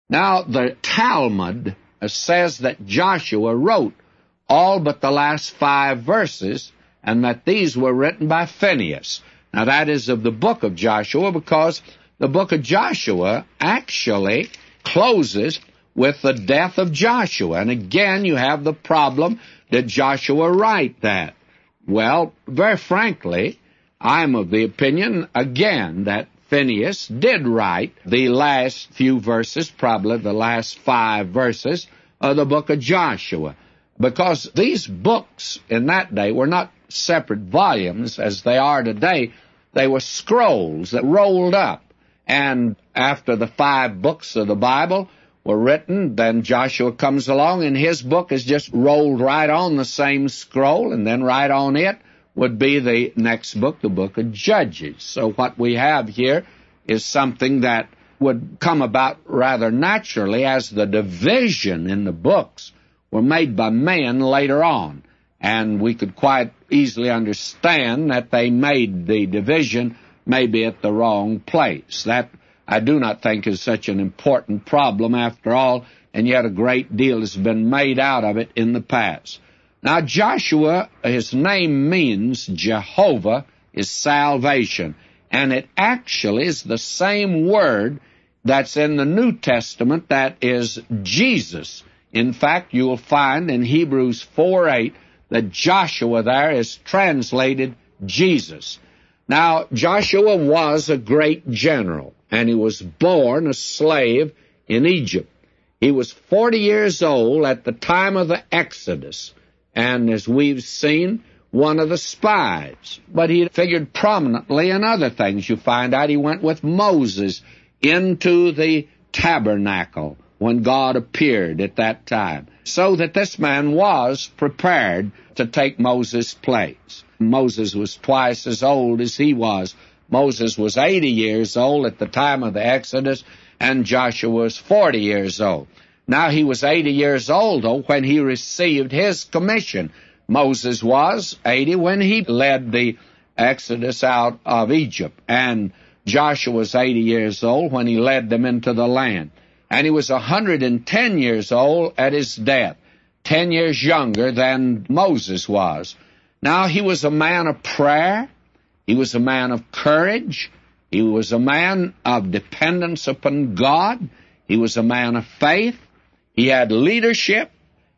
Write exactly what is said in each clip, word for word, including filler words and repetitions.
Now, the Talmud says that Joshua wrote all but the last five verses, and that these were written by Phinehas. Now, that is of the book of Joshua, because the book of Joshua actually closes with the death of Joshua. And again, you have the problem, did Joshua write that? Well, very frankly, I'm of the opinion, again, that Phinehas did write the last few verses, probably the last five verses of the book of Joshua, because these books in that day were not separate volumes as they are today. They were scrolls that rolled up. And after the five books of the Bible were written, then Joshua comes along, and his book is just rolled right on the same scroll, and then right on it would be the next book, the book of Judges. So what we have here is something that would come about rather naturally, as the division in the books were made by men later on. And we could quite easily understand that they made the division maybe at the wrong place. That, I do not think, is such an important problem after all, and yet a great deal has been made out of it in the past. Now, Joshua, his name means Jehovah is salvation, and it actually is the same word that's in the New Testament that is Jesus. In fact, you will find in Hebrews four eight that Joshua there is translated Jesus. Now, Joshua was a great general, and he was born a slave in Egypt. He was forty years old at the time of the Exodus, and as we've seen, one of the spies. But he figured prominently in other things. You find out he went with Moses into the tabernacle when God appeared at that time, so that this man was prepared to take Moses' place. Moses was twice as old as he was. Moses was eighty years old at the time of the Exodus, and Joshua was forty years old. Now, he was eighty years old, though, when he received his commission. Moses was eighty when he led the Exodus out of Egypt, and Joshua was eighty years old when he led them into the land. And he was one hundred ten years old at his death, ten years younger than Moses was. Now, he was a man of prayer. He was a man of courage. He was a man of dependence upon God. He was a man of faith. He had leadership,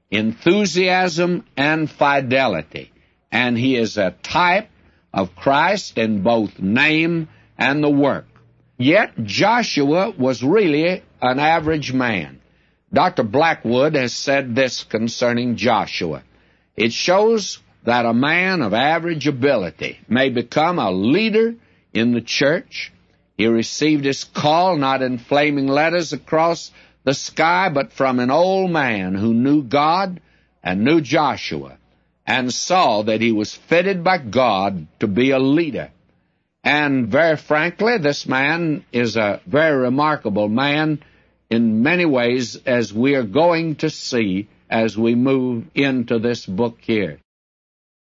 enthusiasm, and fidelity. And he is a type of Christ in both name and the work. Yet Joshua was really an average man. Doctor Blackwood has said this concerning Joshua. It shows that a man of average ability may become a leader in the church. He received his call not in flaming letters across the sky, but from an old man who knew God and knew Joshua and saw that he was fitted by God to be a leader. And very frankly, this man is a very remarkable man in many ways, as we are going to see as we move into this book here.